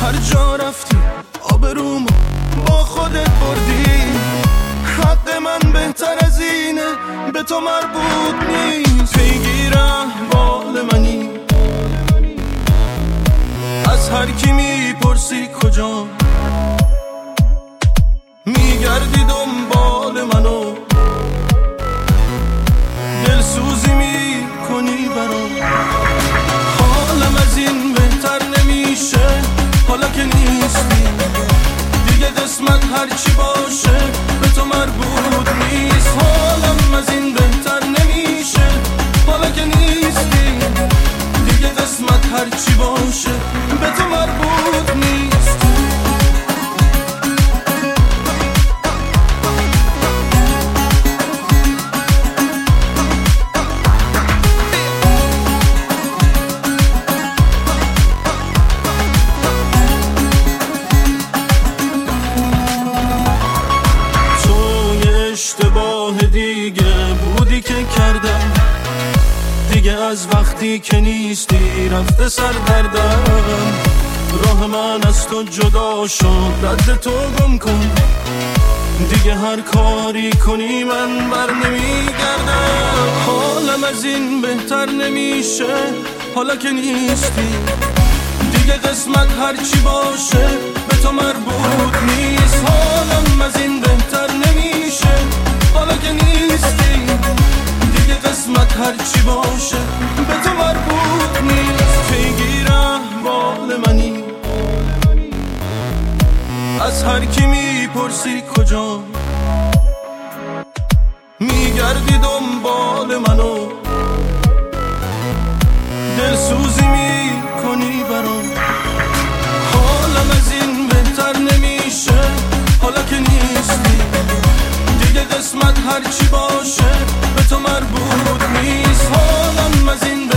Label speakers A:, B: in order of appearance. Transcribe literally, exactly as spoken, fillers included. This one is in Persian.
A: هر جا رفتی آبرومو با خودت بردی. حق من بهتر از اینه به تو مربوط نیست. پیگیر احوال منی از هر کی میپرسی کجا، میگردی دنبال منو دلسوزی میکنی برام. حالم از این بهتر نمیشه حالا که نیستی دیگه، قسمت هرچی باشه به تو مربوط نیست. حالم از این بهتر نمیشه حالا که نیستی دیگه، قسمت هرچی باشه به تو مربوط نیست. اشتباه دیگه بودی که کردم دیگه، از وقتی که نیستی رفته سر دردم. راه من از تو جدا شد رد تو گم کن دیگه، هر کاری کنی من بر نمیگردم. حالم از این بهتر نمیشه حالا که نیستی دیگه، قسمت هرچی باشه به تو مربوط نیست. حالم از این بهتر نمیشه حالا که نیستی دیگه، قسمت هرچی باشه به تو مربوط نیست. پیگیر احوال منی از هر کی میپرسی کجا، میگردی دنبال منو دلسوزی میکنی برام. حالم از این بهتر نمیشه حالا که نیستی دیگه، قسمت هرچی باشه به تو مربوط نیست. حالم از این